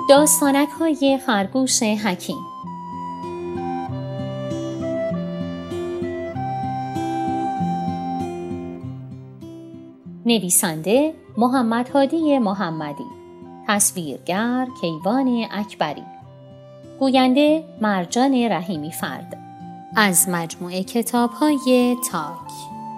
داستانک‌های خرگوش حکیم. نویسنده محمد هادی محمدی، تصویرگر کیوان اکبری، گوینده مرجان رحیمی فرد، از مجموعه کتاب‌های تاک.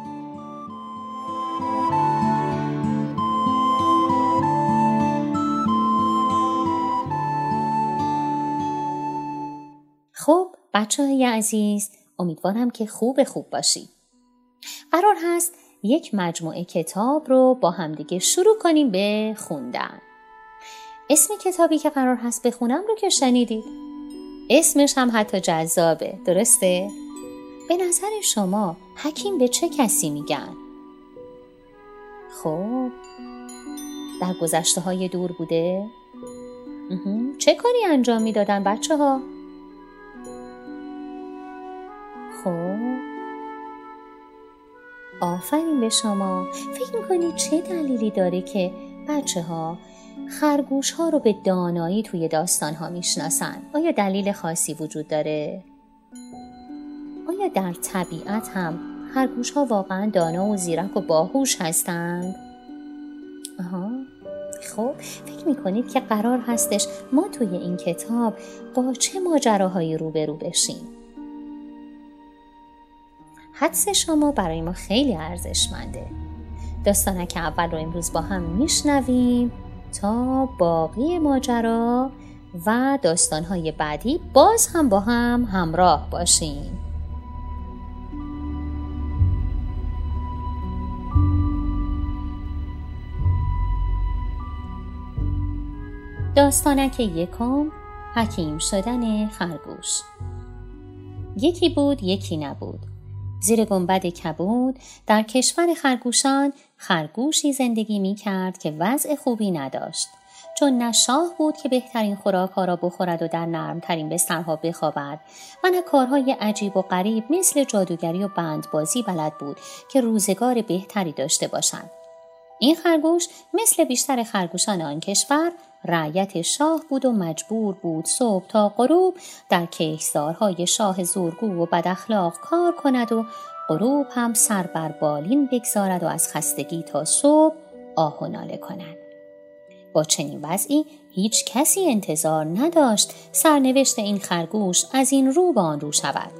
خب بچه‌های عزیز، امیدوارم که خوب باشید. قرار هست یک مجموعه کتاب رو با همدیگه شروع کنیم به خوندن. اسم کتابی که قرار هست بخونم رو که شنیدید. اسمش هم حتی جذابه، درسته؟ به نظر شما حکیم به چه کسی میگن؟ خب در گذشته های دور بوده؟ چه کاری انجام میدادن بچه ها؟ خب آفرین به شما. فکر میکنید چه دلیلی داره که بچه ها خرگوش ها رو به دانایی توی داستان ها میشناسن؟ آیا دلیل خاصی وجود داره؟ آیا در طبیعت هم خرگوش ها واقعا دانا و زیرک و باهوش هستند؟ خب فکر میکنید که قرار هستش ما توی این کتاب با چه ماجراهایی روبرو بشیم؟ حدس شما برای ما خیلی ارزشمنده. داستانک اول رو امروز با هم میشنویم تا باقی ماجرا و داستانهای بعدی باز هم با هم همراه باشیم. داستانک یکم، حکیم شدن خرگوش. یکی بود یکی نبود. زیر گنبد کبود در کشور خرگوشان خرگوشی زندگی می کرد که وضع خوبی نداشت، چون نه شاه بود که بهترین خوراک‌ها را بخورد و در نرمترین بسترها بخوابد و نه کارهای عجیب و غریب مثل جادوگری و بندبازی بلد بود که روزگار بهتری داشته باشد. این خرگوش مثل بیشتر خرگوشان آن کشور رعیت شاه بود و مجبور بود صبح تا غروب در کشتزارهای شاه زورگو و بداخلاق کار کند و غروب هم سر بر بالین بگذارد و از خستگی تا صبح آه و ناله کند. با چنین وضعی هیچ کسی انتظار نداشت سرنوشت این خرگوش از این رو به آن رو شود.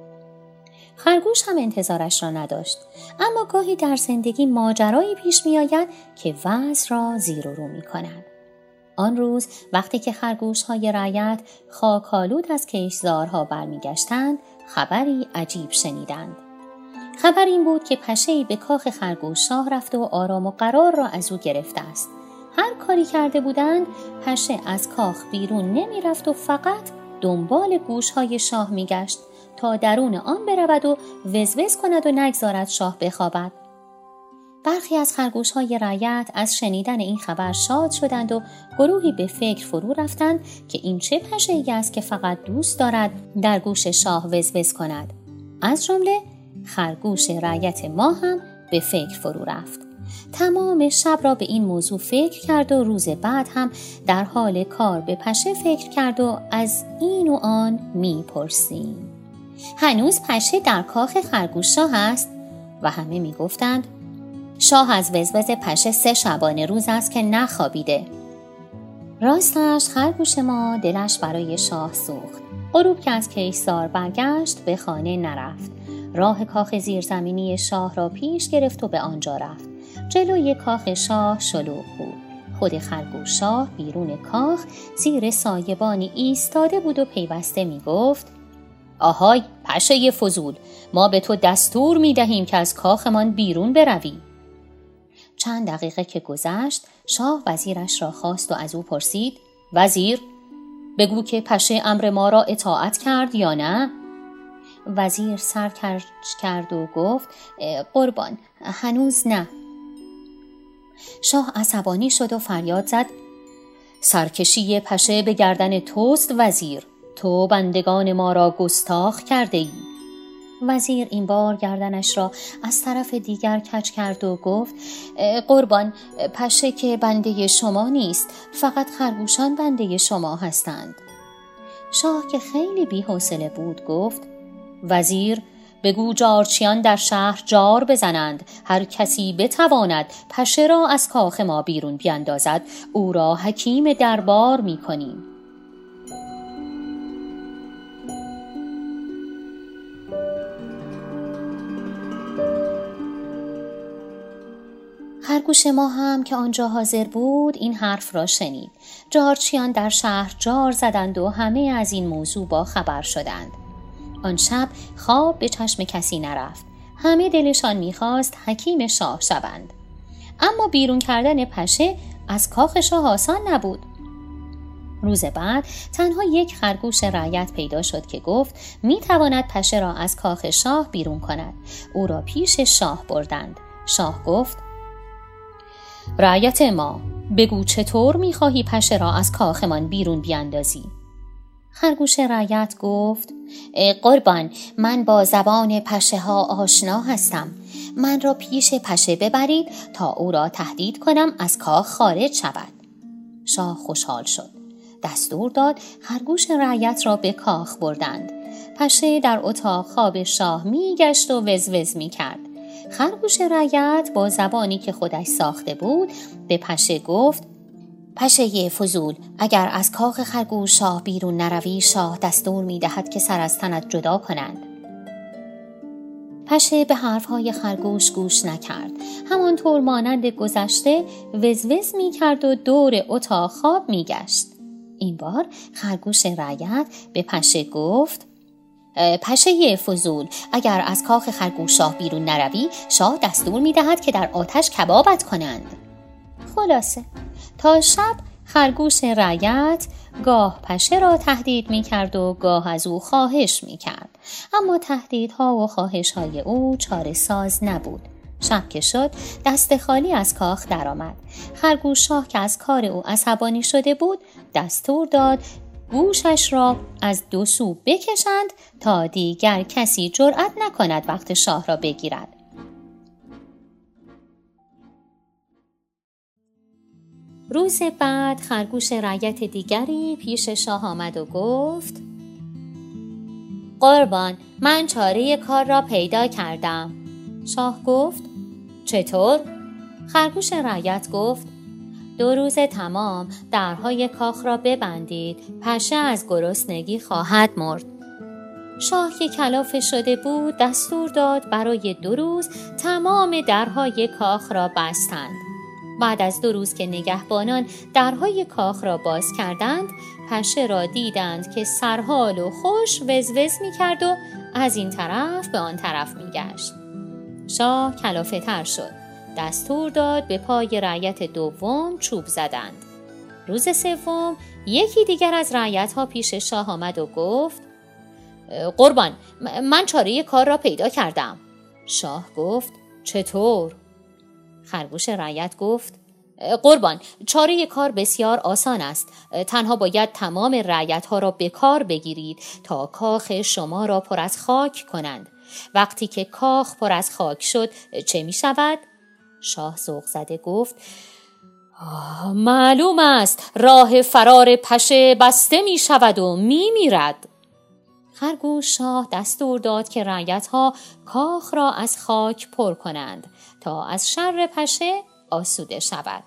خرگوش هم انتظارش را نداشت، اما گاهی در زندگی ماجرایی پیش می آید که وضع را زیر و رو می کند. آن روز وقتی که خرگوش‌های رعیت خاک‌آلود از کشتزارها برمیگشتند، خبری عجیب شنیدند. خبر این بود که پشه‌ای به کاخ خرگوش شاه رفته و آرام و قرار را از او گرفته است. هر کاری کرده بودند، پشه از کاخ بیرون نمی رفت و فقط دنبال گوش‌های شاه می گشت تا درون آن برود و وزوز کند و نگذارد شاه بخوابد. برخی از خرگوش‌های رعیت از شنیدن این خبر شاد شدند و گروهی به فکر فرو رفتند که این چه پشه‌ای است که فقط دوست دارد در گوش شاه وزوز کند. از جمله خرگوش رعیت ما هم به فکر فرو رفت. تمام شب را به این موضوع فکر کرد و روز بعد هم در حال کار به پشه فکر کرد و از این و آن می‌پرسیم: هنوز پشه در کاخ خرگوش شاه است؟ و همه می‌گفتند شاه از وزوز پشه 3 شبانه روز است که نخوابیده. راستش خرگوش ما دلش برای شاه سوخت. غروب که از کشتزار برگشت به خانه نرفت. راه کاخ زیرزمینی شاه را پیش گرفت و به آنجا رفت. جلوی کاخ شاه شلوغ بود. خود خرگوش شاه بیرون کاخ زیر سایبانی ایستاده بود و پیوسته می گفت: آهای پشه فضول، ما به تو دستور می دهیم که از کاخمان بیرون بروی. چند دقیقه که گذشت، شاه وزیرش را خواست و از او پرسید: وزیر، بگو که پشه امر ما را اطاعت کرد یا نه؟ وزیر سر کج کرد و گفت: قربان، هنوز نه. شاه عصبانی شد و فریاد زد: سرکشی پشه به گردن توست وزیر، تو بندگان ما را گستاخ کرده ای. وزیر این بار گردنش را از طرف دیگر کج کرد و گفت قربان، پشه که بنده شما نیست، فقط خرگوشان بنده شما هستند. شاه که خیلی بی‌حوصله بود گفت وزیر، بگو جارچیان در شهر جار بزنند، هر کسی بتواند پشه را از کاخ ما بیرون بیندازد او را حکیم دربار می کنیم. خرگوش ما هم که آنجا حاضر بود این حرف را شنید. جارچیان در شهر جار زدند و همه از این موضوع با خبر شدند. آن شب خواب به چشم کسی نرفت. همه دلشان می‌خواست حکیم شاه شوند. اما بیرون کردن پشه از کاخ شاه آسان نبود. روز بعد تنها یک خرگوش رعیت پیدا شد که گفت می‌تواند پشه را از کاخ شاه بیرون کند. او را پیش شاه بردند. شاه گفت رعیت ما، بگو چطور می‌خواهی پشه را از کاخمان بیرون بیاندازی؟ خرگوش رعیت گفت قربان، من با زبان پشه ها آشنا هستم. من را پیش پشه ببرید تا او را تهدید کنم از کاخ خارج شود. شاه خوشحال شد. دستور داد خرگوش رعیت را به کاخ بردند. پشه در اتاق خواب شاه میگشت و وزوز میکرد. خرگوش رعیت با زبانی که خودش ساخته بود به پشه گفت پشه فضول، اگر از کاخ خرگوش شاه بیرون نروی شاه دستور می‌دهد که سر از تنت جدا کنند. پشه به حرفهای خرگوش گوش نکرد. همانطور مانند گذشته وزوز می‌کرد و دور اتاق خواب می‌گشت. این بار خرگوش رعیت به پشه گفت پشه فضول، اگر از کاخ خرگوش شاه بیرون نروی شاه دستور می‌دهد که در آتش کبابت کنند. خلاصه تا شب خرگوش رعیت گاه پشه را تهدید می کرد و گاه از او خواهش می کرد. اما تهدیدها و خواهشهای او چاره ساز نبود. شب که شد دست خالی از کاخ درآمد. خرگوش شاه که از کار او عصبانی شده بود دستور داد گوشش را از دو سو بکشند تا دیگر کسی جرأت نکند وقت شاه را بگیرد. روز بعد خرگوش رعیت دیگری پیش شاه آمد و گفت قربان، من چاره کار را پیدا کردم. شاه گفت چطور؟ خرگوش رعیت گفت 2 روز تمام درهای کاخ را ببندید، پشه از گرسنگی خواهد مرد. شاه که کلافه شده بود دستور داد برای 2 روز تمام درهای کاخ را بستند. بعد از 2 روز که نگهبانان درهای کاخ را باز کردند پشه را دیدند که سرحال و خوش وزوز می کرد و از این طرف به آن طرف می گشت. شاه کلافه تر شد. دستور داد به پای رعیت دوم چوب زدند. روز سوم یکی دیگر از رعیت ها پیش شاه آمد و گفت قربان، من چاره کار را پیدا کردم. شاه گفت چطور؟ خرگوش رعیت گفت قربان، چاره کار بسیار آسان است. تنها باید تمام رعیت ها را به کار بگیرید تا کاخ شما را پر از خاک کنند. وقتی که کاخ پر از خاک شد چه می شود؟ شاه ذوق زده گفت معلوم است راه فرار پشه بسته می شود و می میرد. خرگوش شاه دستور داد که رعیت ها کاخ را از خاک پر کنند تا از شر پشه آسوده شود.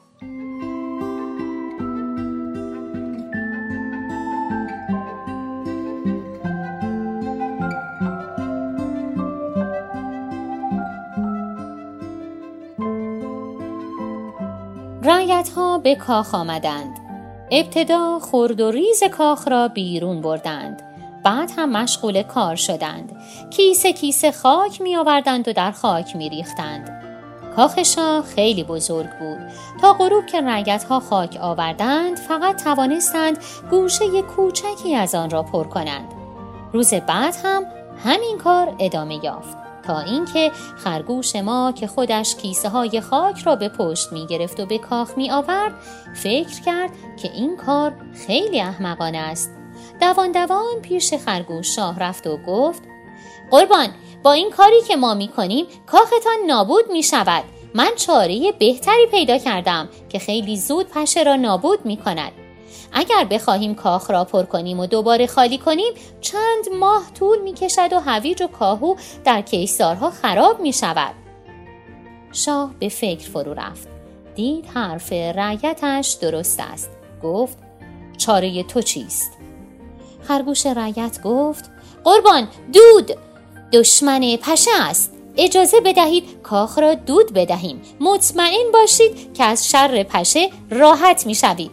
رعیت ها به کاخ آمدند. ابتدا خرد و ریز کاخ را بیرون بردند. بعد هم مشغول کار شدند. کیسه کیسه خاک می آوردند و در خاک می ریختند. کاخ شاه خیلی بزرگ بود. تا غروب که رعیت ها خاک آوردند فقط توانستند گوشه کوچکی از آن را پر کنند. روز بعد هم همین کار ادامه یافت تا اینکه خرگوش ما که خودش کیسه های خاک را به پشت می گرفت و به کاخ می آورد فکر کرد که این کار خیلی احمقانه است. دوان پیش خرگوش شاه رفت و گفت قربان، با این کاری که ما میکنیم کاختان نابود میشود. من چاره بهتری پیدا کردم که خیلی زود پشه را نابود میکند. اگر بخواهیم کاخ را پر کنیم و دوباره خالی کنیم چند ماه طول میکشد و هویج و کاهو در کشتزارها خراب میشود. شاه به فکر فرو رفت. دید حرف رعیتش درست است. گفت چاره تو چیست؟ خرگوش رعیت گفت قربان، دود دشمن پشه است. اجازه بدهید کاخ را دود بدهیم. مطمئن باشید که از شر پشه راحت میشوید.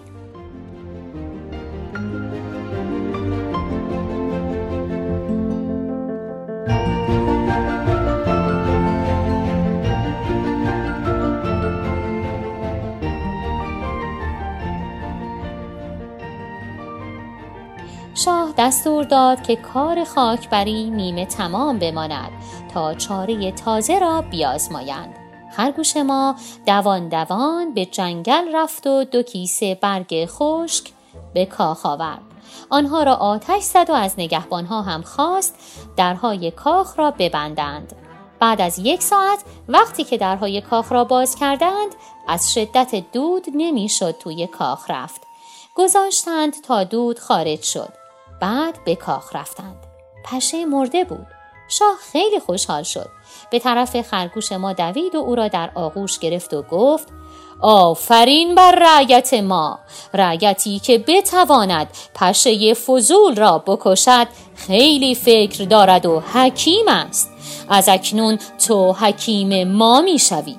شاه دستور داد که کار خاکبری نیمه تمام بماند تا چاره تازه را بیازمایند. خرگوش ما دوان دوان به جنگل رفت و 2 کیسه برگ خشک به کاخ آورد. آنها را آتش زد و از نگهبانها هم خواست درهای کاخ را ببندند. بعد از 1 ساعت وقتی که درهای کاخ را باز کردند از شدت دود نمیشد توی کاخ رفت. گذاشتند تا دود خارج شد. بعد به کاخ رفتند. پشه مرده بود. شاه خیلی خوشحال شد. به طرف خرگوش ما دوید و او را در آغوش گرفت و گفت آفرین بر رعیت ما. رعیتی که بتواند پشه فضول را بکشد خیلی فکر دارد و حکیم است. از اکنون تو حکیم ما می شوی.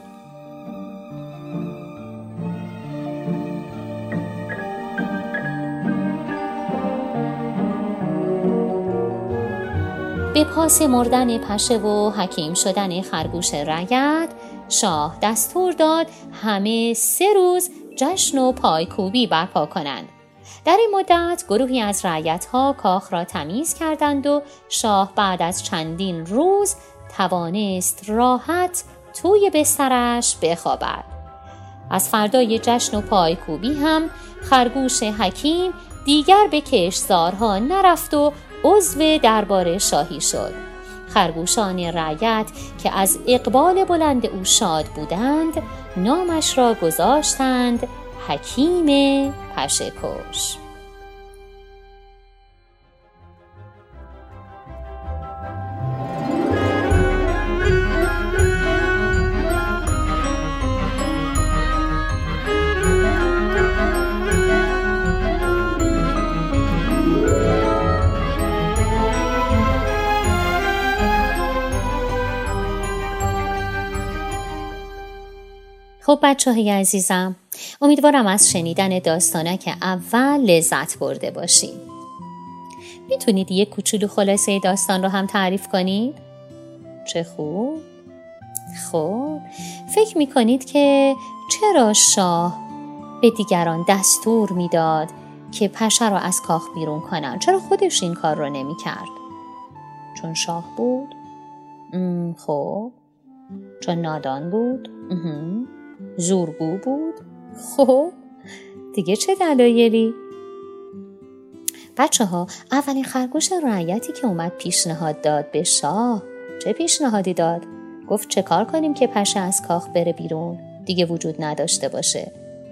به پاس مردن پشه و حکیم شدن خرگوش رعیت، شاه دستور داد همه 3 روز جشن و پایکوبی برپا کنند. در این مدت گروهی از رعیت‌ها کاخ را تمیز کردند و شاه بعد از چندین روز توانست راحت توی بسترش بخوابد. از فردای جشن و پایکوبی هم خرگوش حکیم دیگر به کشتزارها نرفت و عضو دربار شاهی شد. خرگوشان رعیت که از اقبال بلند او شاد بودند نامش را گذاشتند حکیم پشه‌کش. خب بچه‌های عزیزم، امیدوارم از شنیدن داستانک اول لذت برده باشید. میتونید یک کوچولو خلاصه داستان رو هم تعریف کنید؟ چه خوب. خب فکر میکنید که چرا شاه به دیگران دستور میداد که پشه رو از کاخ بیرون کنن؟ چرا خودش این کار رو نمیکرد؟ چون شاه بود؟ خب چون نادان بود؟ زورگو بود؟ خب دیگه چه دلایلی؟ بچه ها، اولین خرگوش رعیتی که اومد پیشنهاد داد به شاه، چه پیشنهادی داد؟ گفت چه کار کنیم که پشه از کاخ بره بیرون، دیگه وجود نداشته باشه.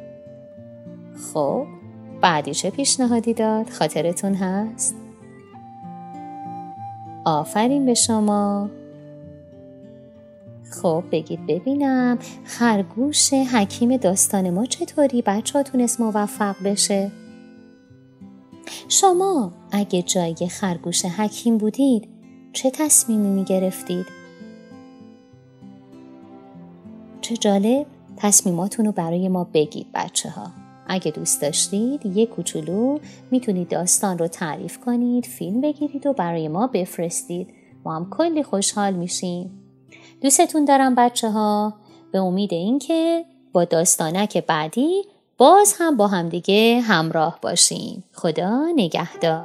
خب بعدی چه پیشنهادی داد؟ خاطرتون هست؟ آفرین به شما. خب بگید ببینم خرگوش حکیم داستان ما چطوری بچه ها تونست موفق بشه؟ شما اگه جای خرگوش حکیم بودید چه تصمیمی میگرفتید؟ چه جالب، تصمیماتون رو برای ما بگید بچه ها. اگه دوست داشتید یک کوچولو میتونید داستان رو تعریف کنید، فیلم بگیرید و برای ما بفرستید. ما هم کلی خوشحال میشیم. دوستتون دارم بچه ها. به امید این که با داستانک بعدی باز هم با همدیگه همراه باشیم. خدا نگهدار.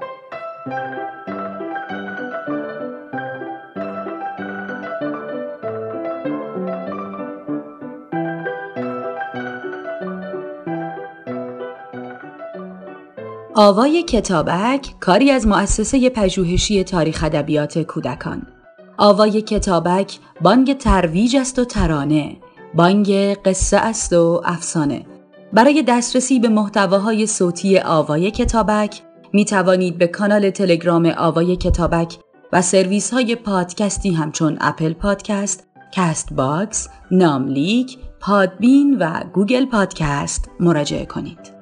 آوای کتابک کاری از مؤسسه پژوهشی تاریخ ادبیات کودکان. آوای کتابک بانگ ترویج است و ترانه، بانگ قصه است و افسانه. برای دسترسی به محتواهای صوتی آوای کتابک می توانید به کانال تلگرام آوای کتابک و سرویس های پادکستی همچون اپل پادکست، کست باکس، ناملیک، پادبین و گوگل پادکست مراجعه کنید.